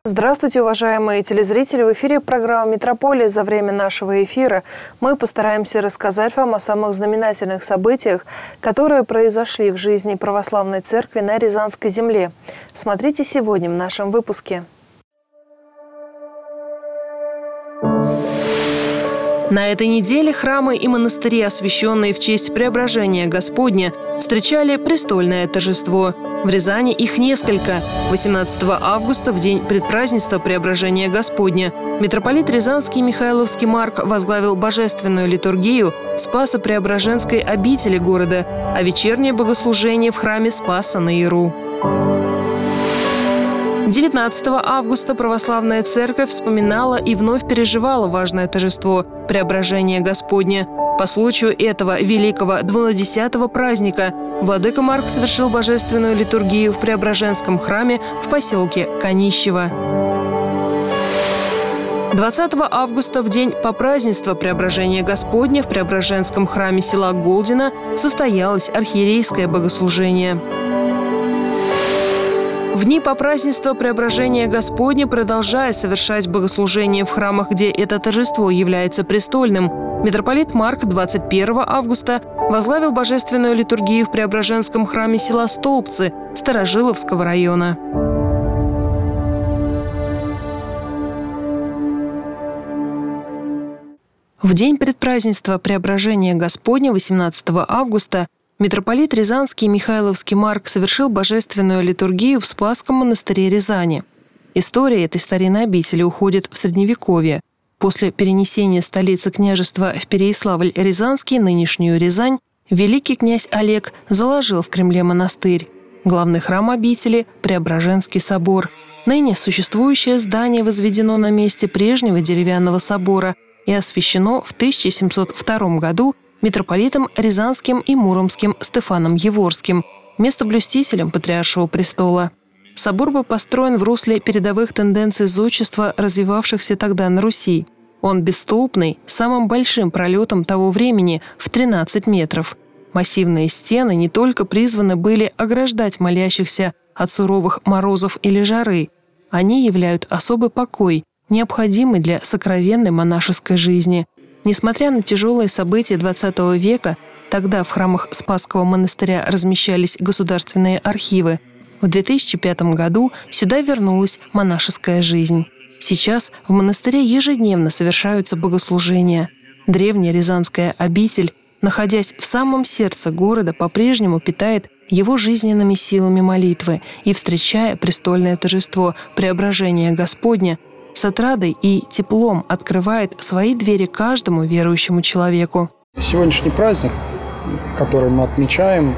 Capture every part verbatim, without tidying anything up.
Здравствуйте, уважаемые телезрители! В эфире программа «Метрополия». За время нашего эфира мы постараемся рассказать вам о самых знаменательных событиях, которые произошли в жизни православной церкви на Рязанской земле. Смотрите сегодня в нашем выпуске. На этой неделе храмы и монастыри, освященные в честь Преображения Господня, встречали престольное торжество. В Рязани их несколько. восемнадцатого августа, в день предпразднества Преображения Господня, митрополит Рязанский Михайловский Марк возглавил божественную литургию в Спасо-Преображенской обители города, а вечернее богослужение в храме Спаса на Яру. девятнадцатого августа православная церковь вспоминала и вновь переживала важное торжество – Преображение Господне. По случаю этого великого двунадесятого праздника владыка Марк совершил божественную литургию в Преображенском храме в поселке Конищево. двадцатого августа, в день попразднества Преображения Господня, в Преображенском храме села Голдино состоялось архиерейское богослужение. В дни попразднества Преображения Господня, продолжая совершать богослужение в храмах, где это торжество является престольным, митрополит Марк двадцать первого августа возглавил божественную литургию в Преображенском храме села Столбцы Старожиловского района. В день предпразднества Преображения Господня восемнадцатого августа митрополит Рязанский Михайловский Марк совершил божественную литургию в Спасском монастыре Рязани. История этой старинной обители уходит в Средневековье. После перенесения столицы княжества в Переяславль-Рязанский, нынешнюю Рязань, великий князь Олег заложил в Кремле монастырь. Главный храм обители – Преображенский собор. Ныне существующее здание возведено на месте прежнего деревянного собора и освящено в тысяча семьсот втором году митрополитом Рязанским и Муромским Стефаном Еворским, местоблюстителем Патриаршего престола. Собор был построен в русле передовых тенденций зодчества, развивавшихся тогда на Руси. Он бесстолбный, самым большим пролетом того времени в тринадцать метров. Массивные стены не только призваны были ограждать молящихся от суровых морозов или жары. Они являют особый покой, необходимый для сокровенной монашеской жизни. Несмотря на тяжелые события двадцатого века, тогда в храмах Спасского монастыря размещались государственные архивы. В две тысячи пятом году сюда вернулась монашеская жизнь. Сейчас в монастыре ежедневно совершаются богослужения. Древняя Рязанская обитель, находясь в самом сердце города, по-прежнему питает его жизненными силами молитвы и, встречая престольное торжество Преображения Господня, с отрадой и теплом открывает свои двери каждому верующему человеку. Сегодняшний праздник, который мы отмечаем,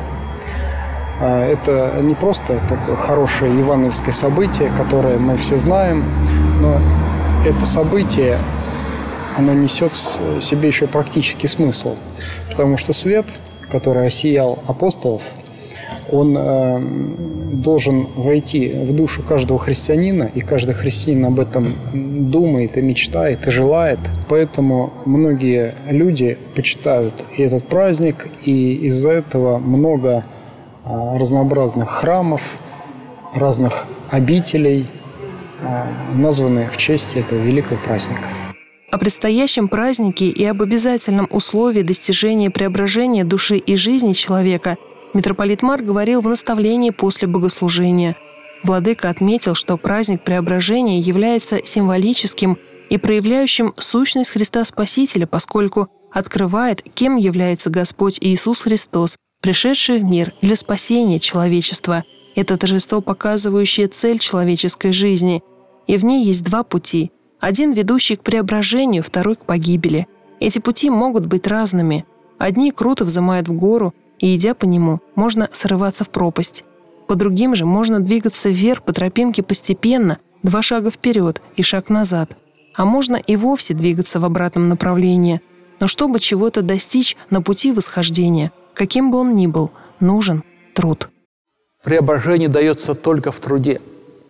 это не просто такое хорошее евангельское событие, которое мы все знаем, но это событие, оно несет в себе еще практический смысл, потому что свет, который осиял апостолов, он э, должен войти в душу каждого христианина, и каждый христианин об этом думает и мечтает, и желает. Поэтому многие люди почитают и этот праздник, и из-за этого много э, разнообразных храмов, разных обителей э, названы в честь этого великого праздника. О предстоящем празднике и об обязательном условии достижения преображения души и жизни человека митрополит Марк говорил в наставлении после богослужения. Владыка отметил, что праздник Преображения является символическим и проявляющим сущность Христа Спасителя, поскольку открывает, кем является Господь Иисус Христос, пришедший в мир для спасения человечества. Это торжество, показывающее цель человеческой жизни. И в ней есть два пути. Один, ведущий к преображению, второй – к погибели. Эти пути могут быть разными. Одни круто взымают в гору, и, идя по нему, можно срываться в пропасть. По другим же можно двигаться вверх по тропинке постепенно, два шага вперед и шаг назад. А можно и вовсе двигаться в обратном направлении. Но чтобы чего-то достичь на пути восхождения, каким бы он ни был, нужен труд. Преображение дается только в труде.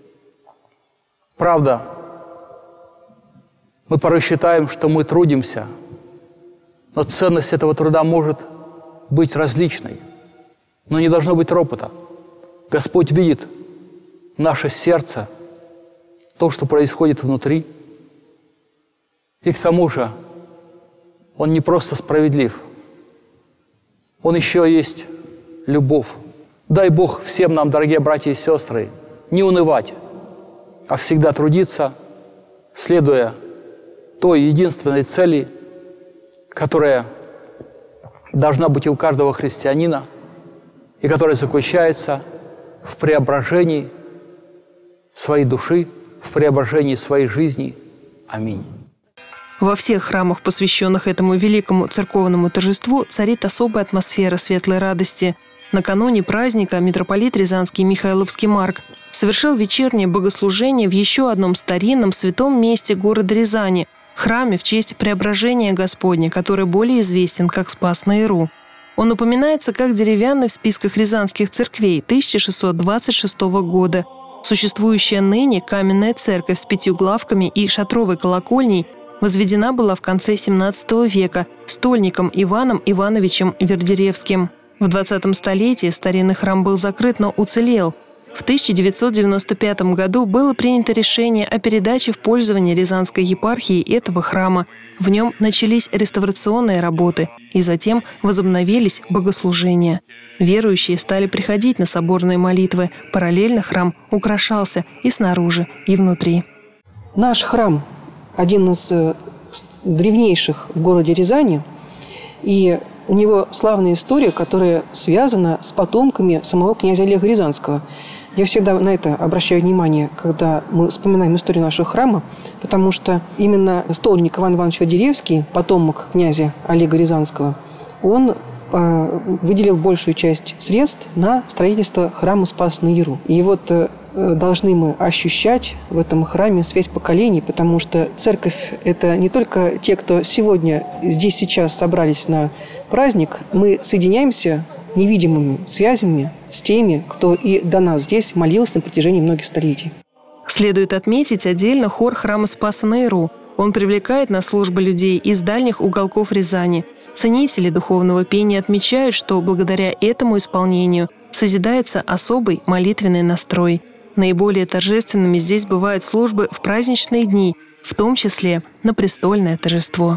Правда, мы порой считаем, что мы трудимся, но ценность этого труда может быть различной, но не должно быть ропота. Господь видит наше сердце, то, что происходит внутри. И к тому же Он не просто справедлив, Он еще есть любовь. Дай Бог всем нам, дорогие братья и сестры, не унывать, а всегда трудиться, следуя той единственной цели, которая должна быть и у каждого христианина, и которая заключается в преображении своей души, в преображении своей жизни. Аминь. Во всех храмах, посвященных этому великому церковному торжеству, царит особая атмосфера светлой радости. Накануне праздника митрополит Рязанский Михайловский Марк совершил вечернее богослужение в еще одном старинном святом месте города Рязани – храме в честь Преображения Господня, который более известен как Спас на Иру. Он упоминается как деревянный в списках рязанских церквей тысяча шестьсот двадцать шестого года. Существующая ныне каменная церковь с пятью главками и шатровой колокольней возведена была в конце семнадцатого века стольником Иваном Ивановичем Вердеревским. В двадцатом столетии старинный храм был закрыт, но уцелел. В тысяча девятьсот девяносто пятом году было принято решение о передаче в пользование Рязанской епархии этого храма. В нем начались реставрационные работы, и затем возобновились богослужения. Верующие стали приходить на соборные молитвы. Параллельно храм украшался и снаружи, и внутри. Наш храм – один из древнейших в городе Рязани, и у него славная история, которая связана с потомками самого князя Олега Рязанского. Я всегда на это обращаю внимание, когда мы вспоминаем историю нашего храма, потому что именно стольник Иван Иванович Вердеревский, потомок князя Олега Рязанского, он э, выделил большую часть средств на строительство храма Спаса на Иру. И вот э, должны мы ощущать в этом храме связь поколений, потому что церковь – это не только те, кто сегодня здесь сейчас собрались на праздник, мы соединяемся невидимыми связями с теми, кто и до нас здесь молился на протяжении многих столетий. Следует отметить отдельно хор храма Спаса на Иру. Он привлекает на службы людей из дальних уголков Рязани. Ценители духовного пения отмечают, что благодаря этому исполнению созидается особый молитвенный настрой. Наиболее торжественными здесь бывают службы в праздничные дни, в том числе на престольное торжество.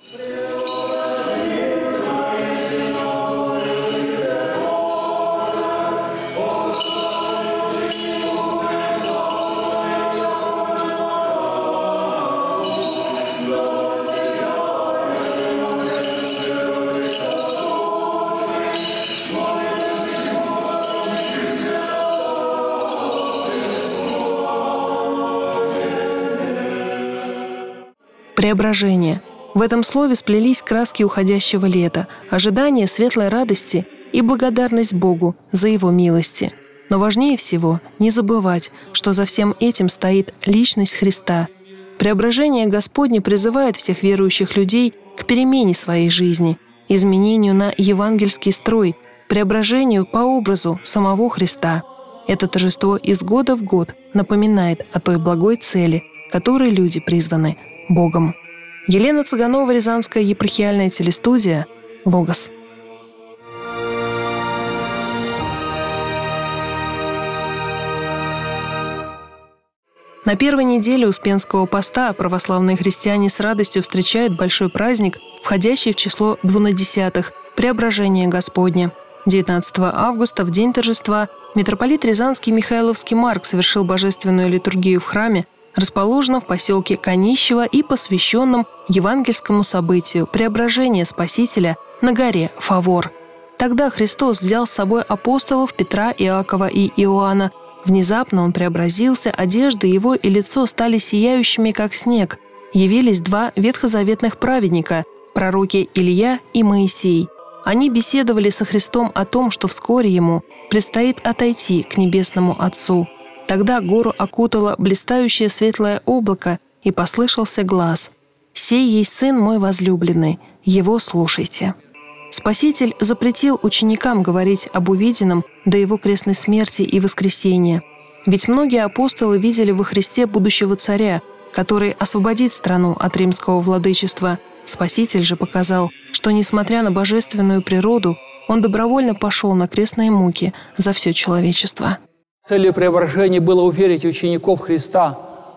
Преображение. В этом слове сплелись краски уходящего лета, ожидание светлой радости и благодарность Богу за Его милости. Но важнее всего не забывать, что за всем этим стоит личность Христа. Преображение Господне призывает всех верующих людей к перемене своей жизни, изменению на евангельский строй, преображению по образу самого Христа. Это торжество из года в год напоминает о той благой цели, которой люди призваны Богом. Елена Цыганова, Рязанская епархиальная телестудия, Логос. На первой неделе Успенского поста православные христиане с радостью встречают большой праздник, входящий в число двунадесятых – Преображение Господня. девятнадцатого августа, в день торжества, митрополит Рязанский Михайловский Марк совершил божественную литургию в храме, расположенном в поселке Конищево и посвященном евангельскому событию Преображения Спасителя на горе Фавор. Тогда Христос взял с собой апостолов Петра, Иакова и Иоанна. Внезапно он преобразился, одежды его и лицо стали сияющими, как снег. Явились два ветхозаветных праведника – пророки Илья и Моисей. Они беседовали со Христом о том, что вскоре ему предстоит отойти к небесному Отцу. Тогда гору окутало блистающее светлое облако, и послышался глас: «Сей есть Сын мой возлюбленный, его слушайте». Спаситель запретил ученикам говорить об увиденном до его крестной смерти и воскресения. Ведь многие апостолы видели во Христе будущего царя, который освободит страну от римского владычества. Спаситель же показал, что, несмотря на божественную природу, он добровольно пошел на крестные муки за все человечество. Целью преображения было уверить учеников Христа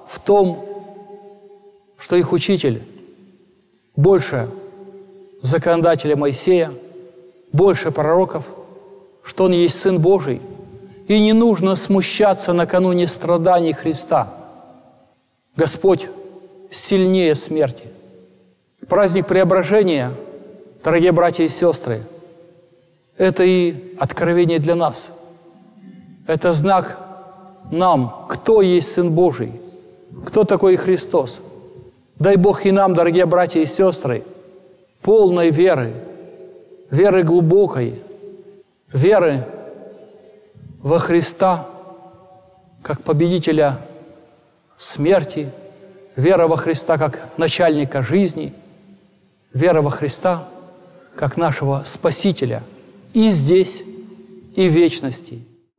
в том, что их учитель больше законодателя Моисея, больше пророков, что Он есть Сын Божий, и не нужно смущаться накануне страданий Христа. Господь сильнее смерти. Праздник Преображения, дорогие братья и сестры, это и откровение для нас. Это знак нам, кто есть Сын Божий, кто такой Христос. Дай Бог и нам, дорогие братья и сестры, полной веры, веры глубокой, веры во Христа, как победителя смерти, вера во Христа, как начальника жизни, вера во Христа, как нашего Спасителя и здесь, и в вечности.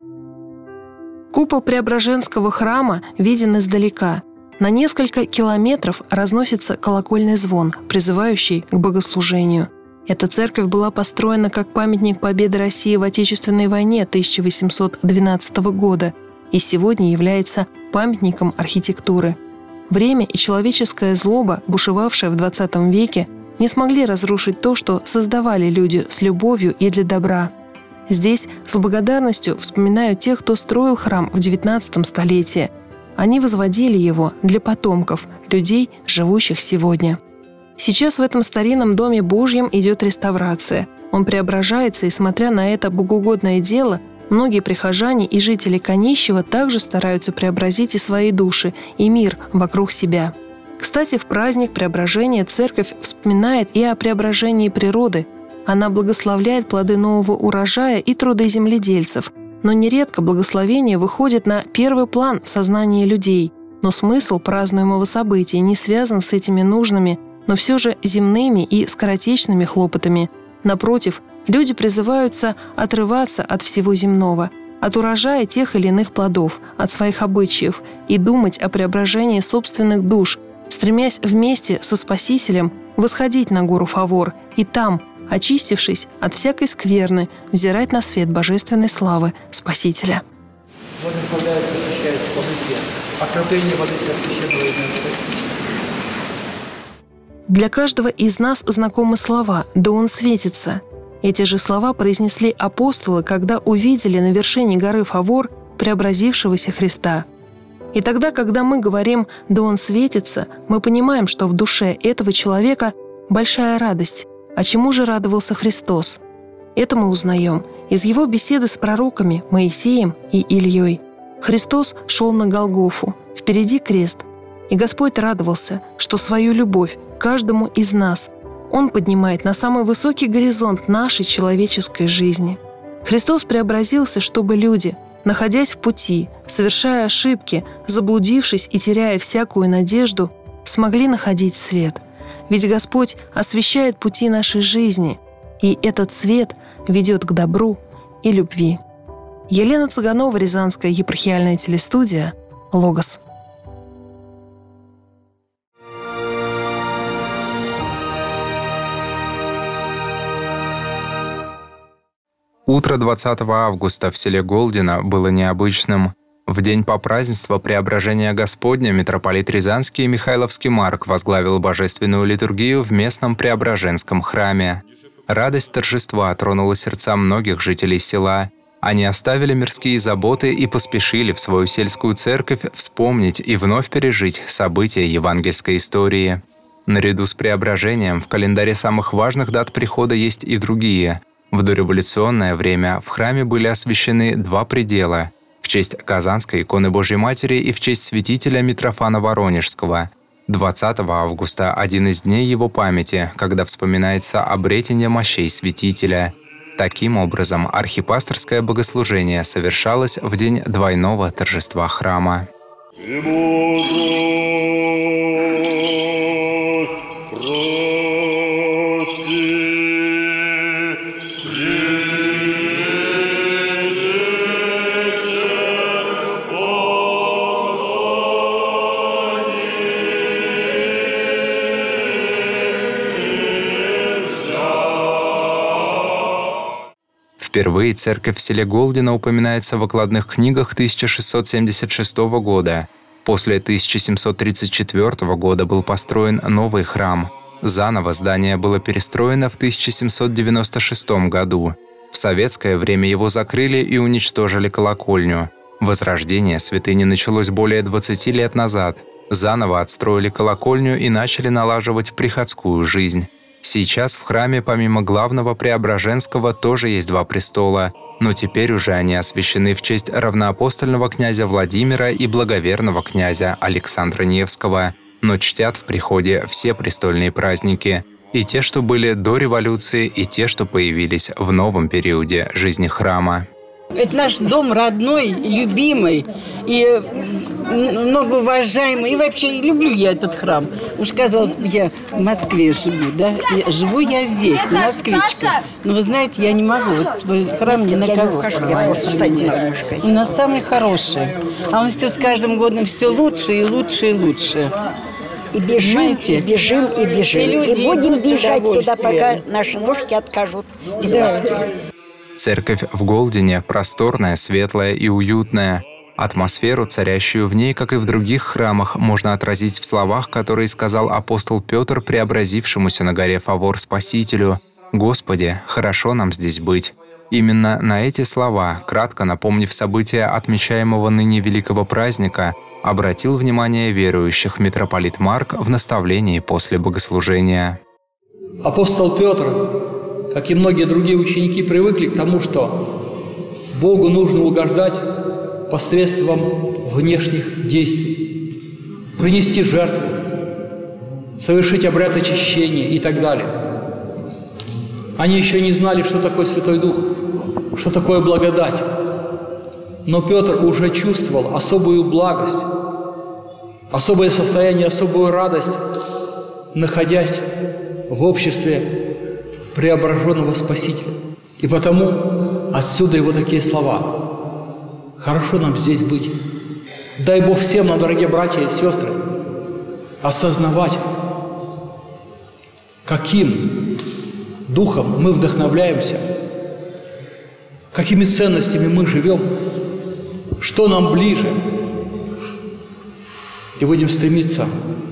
Купол Преображенского храма виден издалека. На несколько километров разносится колокольный звон, призывающий к богослужению. Эта церковь была построена как памятник победы России в Отечественной войне тысяча восемьсот двенадцатого года и сегодня является памятником архитектуры. Время и человеческая злоба, бушевавшая в двадцатом веке, не смогли разрушить то, что создавали люди с любовью и для добра. Здесь с благодарностью вспоминают тех, кто строил храм в девятнадцатом столетии. Они возводили его для потомков, людей, живущих сегодня. Сейчас в этом старинном Доме Божьем идет реставрация. Он преображается, и, смотря на это богоугодное дело, многие прихожане и жители Канищева также стараются преобразить и свои души, и мир вокруг себя. Кстати, в праздник Преображения Церковь вспоминает и о преображении природы. Она благословляет плоды нового урожая и труды земледельцев. Но нередко благословение выходит на первый план в сознании людей. Но смысл празднуемого события не связан с этими нужными, но все же земными и скоротечными хлопотами. Напротив, люди призываются отрываться от всего земного, от урожая тех или иных плодов, от своих обычаев и думать о преображении собственных душ, стремясь вместе со Спасителем восходить на гору Фавор и там, очистившись от всякой скверны, взирать на свет божественной славы Спасителя. Благословляется, освящается помыслие, окропление воды священного. Для каждого из нас знакомы слова «да он светится». Эти же слова произнесли апостолы, когда увидели на вершине горы Фавор преобразившегося Христа. И тогда, когда мы говорим «да он светится», мы понимаем, что в душе этого человека большая радость. А чему же радовался Христос? Это мы узнаем из его беседы с пророками Моисеем и Ильей. Христос шел на Голгофу, впереди крест. И Господь радовался, что свою любовь каждому из нас Он поднимает на самый высокий горизонт нашей человеческой жизни. Христос преобразился, чтобы люди, находясь в пути, совершая ошибки, заблудившись и теряя всякую надежду, смогли находить свет. Ведь Господь освещает пути нашей жизни, и этот свет ведет к добру и любви. Елена Цыганова, Рязанская епархиальная телестудия, «Логос». Утро двадцатого августа в селе Голдино было необычным. В день попразднества Преображения Господня митрополит Рязанский и Михайловский Марк возглавил божественную литургию в местном Преображенском храме. Радость торжества тронула сердца многих жителей села. Они оставили мирские заботы и поспешили в свою сельскую церковь вспомнить и вновь пережить события евангельской истории. Наряду с Преображением в календаре самых важных дат прихода есть и другие. В дореволюционное время в храме были освящены два предела – в честь Казанской иконы Божьей Матери и в честь святителя Митрофана Воронежского. двадцатого августа – один из дней его памяти, когда вспоминается обретение мощей святителя. Таким образом, архипасторское богослужение совершалось в день двойного торжества храма. Впервые церковь в селе Голдино упоминается в окладных книгах тысяча шестьсот семьдесят шестого года. После тысяча семьсот тридцать четвёртого года был построен новый храм. Заново здание было перестроено в тысяча семьсот девяносто шестом году. В советское время его закрыли и уничтожили колокольню. Возрождение святыни началось более двадцати лет назад. Заново отстроили колокольню и начали налаживать приходскую жизнь. Сейчас в храме помимо главного Преображенского тоже есть два престола, но теперь уже они освящены в честь равноапостольного князя Владимира и благоверного князя Александра Невского, но чтят в приходе все престольные праздники, и те, что были до революции, и те, что появились в новом периоде жизни храма. Это наш дом родной, любимый и многоуважаемый. И вообще люблю я этот храм. Уж, казалось бы, я в Москве живу, да? Я, живу я здесь, москвичка. Но вы знаете, я не могу. Вот свой храм ни на кого. У нас самый хороший. А он все с каждым годом все лучше и лучше и лучше. И бежим, Понимаете? и бежим, и бежим. И, и будем бежать сюда, пока наши ножки откажут. Да. Церковь в Голдине просторная, светлая и уютная. Атмосферу, царящую в ней, как и в других храмах, можно отразить в словах, которые сказал апостол Петр преобразившемуся на горе Фавор Спасителю: «Господи, хорошо нам здесь быть». Именно на эти слова, кратко напомнив события отмечаемого ныне великого праздника, обратил внимание верующих митрополит Марк в наставлении после богослужения. Апостол Петр, как и многие другие ученики, привыкли к тому, что Богу нужно угождать посредством внешних действий, принести жертву, совершить обряд очищения и так далее. Они еще не знали, что такое Святой Дух, что такое благодать. Но Петр уже чувствовал особую благость, особое состояние, особую радость, находясь в обществе преображенного Спасителя. И потому отсюда его такие слова: «Хорошо нам здесь быть». Дай Бог всем нам, дорогие братья и сестры, осознавать, каким духом мы вдохновляемся, какими ценностями мы живем, что нам ближе, и будем стремиться,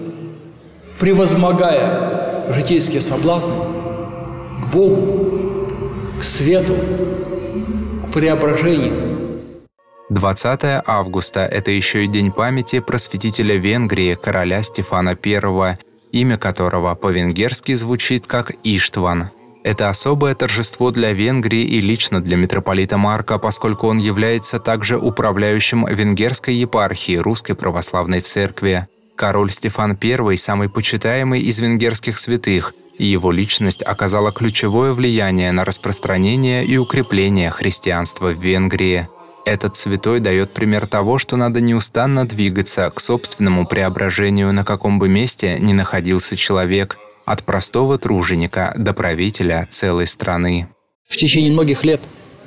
превозмогая житейские соблазны, к Богу, к свету, к преображению. двадцатое августа – это еще и день памяти просветителя Венгрии, короля Стефана Первого, имя которого по-венгерски звучит как Иштван. Это особое торжество для Венгрии и лично для митрополита Марка, поскольку он является также управляющим венгерской епархии Русской Православной Церкви. Король Стефан Первый – самый почитаемый из венгерских святых, и его личность оказала ключевое влияние на распространение и укрепление христианства в Венгрии. Этот святой дает пример того, что надо неустанно двигаться к собственному преображению, на каком бы месте ни находился человек, от простого труженика до правителя целой страны. В течение многих лет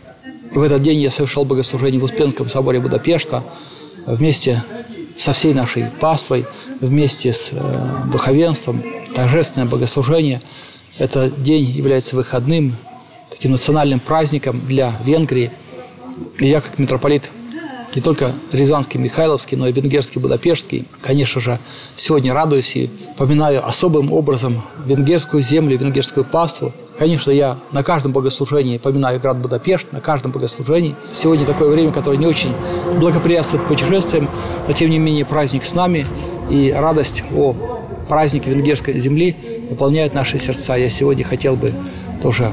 в этот день я совершал богослужение в Успенском соборе Будапешта вместе со всей нашей паствой, вместе с э, духовенством, торжественное богослужение. Этот день является выходным, таким национальным праздником для Венгрии. И я, как митрополит не только рязанский, михайловский, но и венгерский, будапештский, конечно же, сегодня радуюсь и поминаю особым образом венгерскую землю, венгерскую паству. Конечно, я на каждом богослужении поминаю град Будапешт, на каждом богослужении. Сегодня такое время, которое не очень благоприятствует путешествиям, но тем не менее праздник с нами, и радость о празднике венгерской земли наполняет наши сердца. Я сегодня хотел бы тоже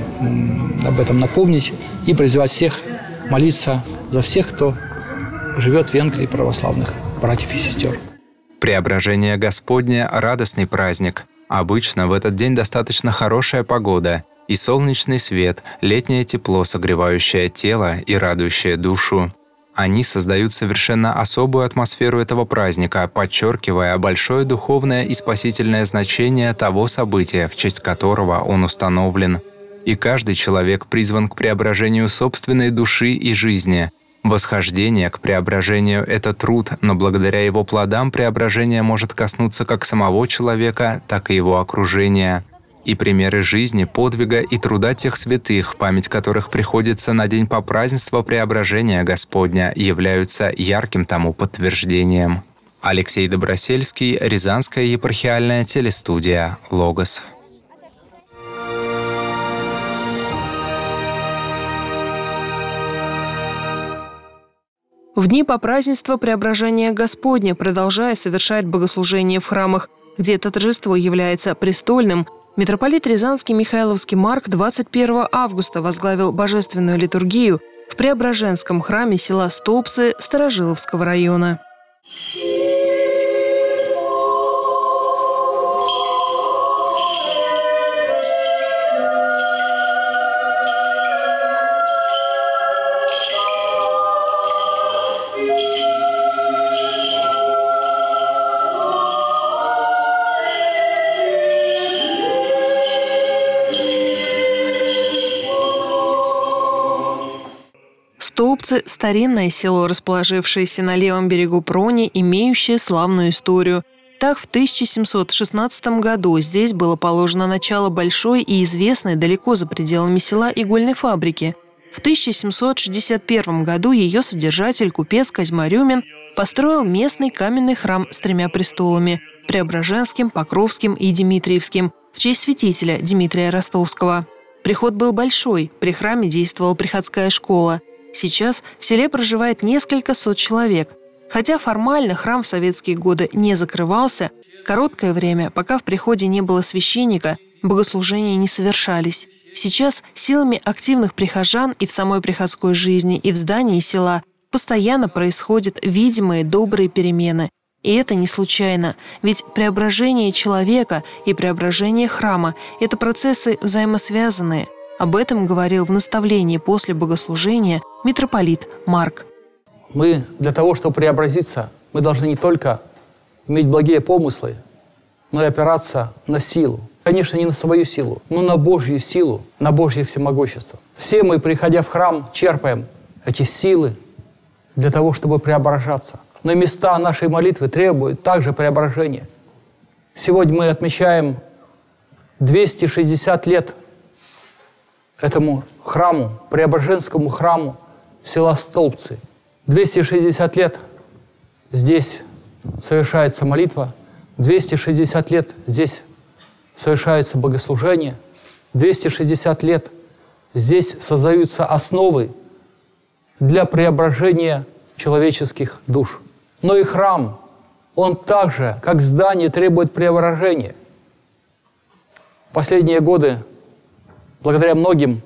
об этом напомнить и призывать всех молиться за всех, кто живет в Венгрии, православных братьев и сестер. Преображение Господне – радостный праздник. Обычно в этот день достаточно хорошая погода и солнечный свет, летнее тепло, согревающее тело и радующее душу. Они создают совершенно особую атмосферу этого праздника, подчеркивая большое духовное и спасительное значение того события, в честь которого он установлен. И каждый человек призван к преображению собственной души и жизни. Восхождение к преображению – это труд, но благодаря его плодам преображение может коснуться как самого человека, так и его окружения. И примеры жизни, подвига и труда тех святых, память которых приходится на день попразднества преображения Господня, являются ярким тому подтверждением. Алексей Добросельский, Рязанская епархиальная телестудия «Логос». В дни попразднества Преображения Господня, продолжая совершать богослужения в храмах, где это торжество является престольным, митрополит Рязанский Михайловский Марк двадцать первого августа возглавил божественную литургию в Преображенском храме села Столбцы Старожиловского района. Столбцы – старинное село, расположившееся на левом берегу Прони, имеющее славную историю. Так, в тысяча семьсот шестнадцатом году здесь было положено начало большой и известной далеко за пределами села игольной фабрики. В тысяча семьсот шестьдесят первом году ее содержатель, купец Козьма Рюмин, построил местный каменный храм с тремя престолами – Преображенским, Покровским и Дмитриевским – в честь святителя Дмитрия Ростовского. Приход был большой, при храме действовала приходская школа. Сейчас в селе проживает несколько сот человек. Хотя формально храм в советские годы не закрывался, короткое время, пока в приходе не было священника, богослужения не совершались. Сейчас силами активных прихожан и в самой приходской жизни, и в здании села постоянно происходят видимые добрые перемены. И это не случайно, ведь преображение человека и преображение храма – это процессы взаимосвязанные. Об этом говорил в наставлении после богослужения митрополит Марк. Мы для того, чтобы преобразиться, мы должны не только иметь благие помыслы, но и опираться на силу. Конечно, не на свою силу, но на Божью силу, на Божье всемогущество. Все мы, приходя в храм, черпаем эти силы для того, чтобы преображаться. Но места нашей молитвы требуют также преображения. Сегодня мы отмечаем двести шестьдесят лет этому храму, Преображенскому храму села Столбцы. двести шестьдесят лет здесь совершается молитва, двести шестьдесят лет здесь совершается богослужение, двести шестьдесят лет здесь создаются основы для преображения человеческих душ. Но и храм, он также, как здание, требует преображения. В последние годы, благодаря многим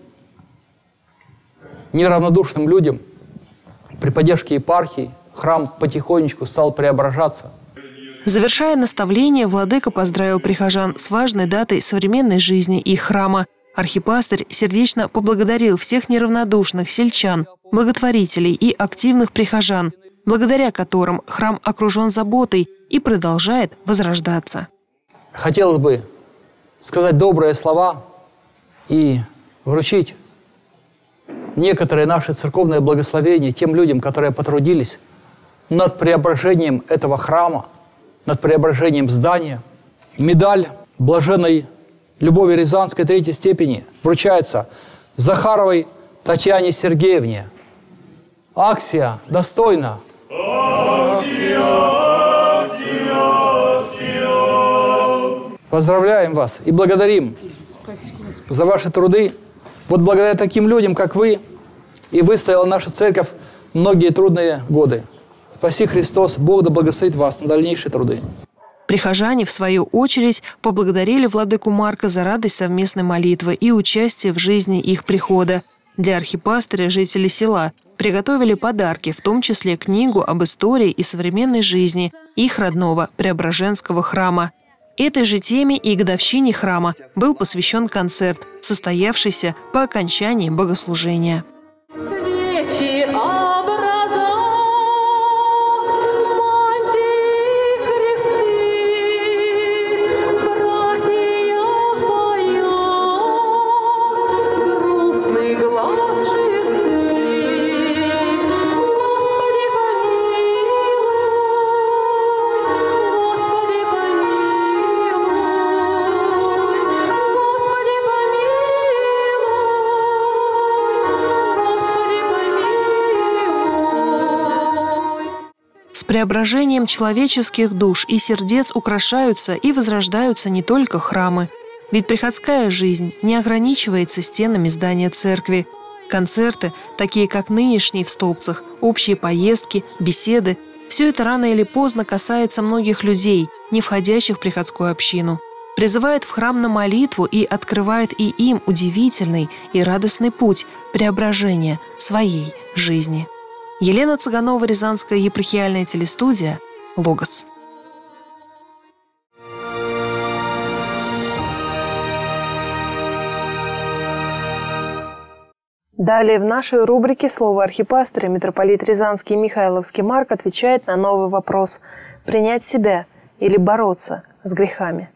неравнодушным людям, при поддержке епархии, храм потихонечку стал преображаться. Завершая наставление, владыка поздравил прихожан с важной датой современной жизни их храма. Архипастырь сердечно поблагодарил всех неравнодушных сельчан, благотворителей и активных прихожан, благодаря которым храм окружен заботой и продолжает возрождаться. Хотелось бы сказать добрые слова и вручить некоторые наши церковные благословения тем людям, которые потрудились над преображением этого храма, над преображением здания. Медаль блаженной Любови Рязанской третьей степени вручается Захаровой Татьяне Сергеевне. Аксия, достойно. Аксия, аксия, аксия. Поздравляем вас и благодарим за ваши труды. Вот благодаря таким людям, как вы, и выстояла наша церковь многие трудные годы. Спаси Христос, Бог да благословит вас на дальнейшие труды. Прихожане, в свою очередь, поблагодарили владыку Марка за радость совместной молитвы и участие в жизни их прихода. Для архипастыря жители села приготовили подарки, в том числе книгу об истории и современной жизни их родного Преображенского храма. Этой же теме и годовщине храма был посвящен концерт, состоявшийся по окончании богослужения. Свечи Господи, помилуй, С преображением человеческих душ и сердец украшаются и возрождаются не только храмы. Ведь приходская жизнь не ограничивается стенами здания церкви. Концерты, такие как нынешние в Столбцах, общие поездки, беседы – все это рано или поздно касается многих людей, не входящих в приходскую общину. Призывает в храм на молитву и открывает и им удивительный и радостный путь преображения своей жизни. Елена Цыганова, Рязанская епархиальная телестудия, Логос. Далее в нашей рубрике «Слово архипастыря» митрополит Рязанский Михайловский Марк отвечает на новый вопрос – принять себя или бороться с грехами.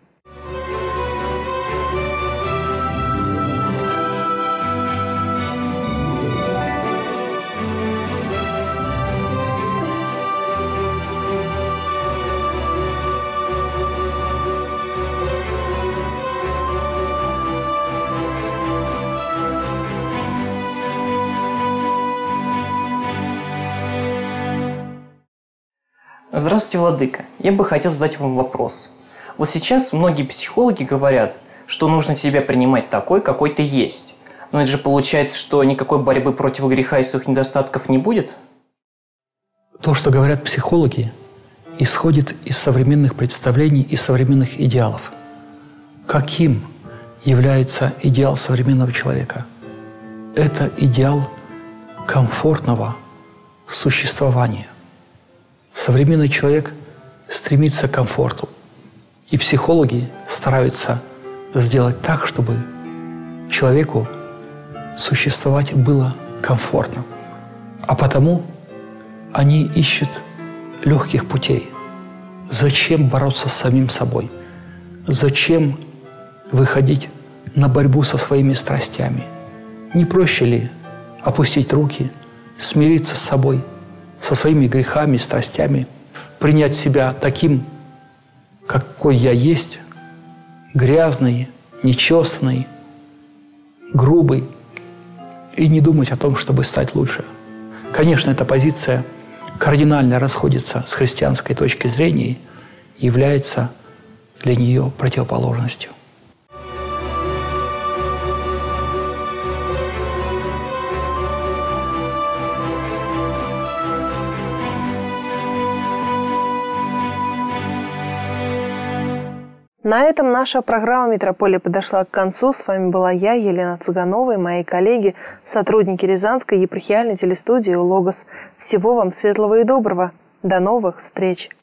Здравствуйте, владыка. Я бы хотел задать вам вопрос. Вот сейчас многие психологи говорят, что нужно себя принимать такой, какой ты есть. Но это же получается, что никакой борьбы против греха и своих недостатков не будет? То, что говорят психологи, исходит из современных представлений и современных идеалов. Каким является идеал современного человека? Это идеал комфортного существования. Современный человек стремится к комфорту. И психологи стараются сделать так, чтобы человеку существовать было комфортно. А потому они ищут легких путей. Зачем бороться с самим собой? Зачем выходить на борьбу со своими страстями? Не проще ли опустить руки, смириться с собой, со своими грехами, страстями, принять себя таким, какой я есть, грязный, нечестный, грубый, и не думать о том, чтобы стать лучше. Конечно, эта позиция кардинально расходится с христианской точки зрения и является для нее противоположностью. На этом наша программа «Метрополия» подошла к концу. С вами была я, Елена Цыганова, и мои коллеги, сотрудники Рязанской епархиальной телестудии «Логос». Всего вам светлого и доброго. До новых встреч!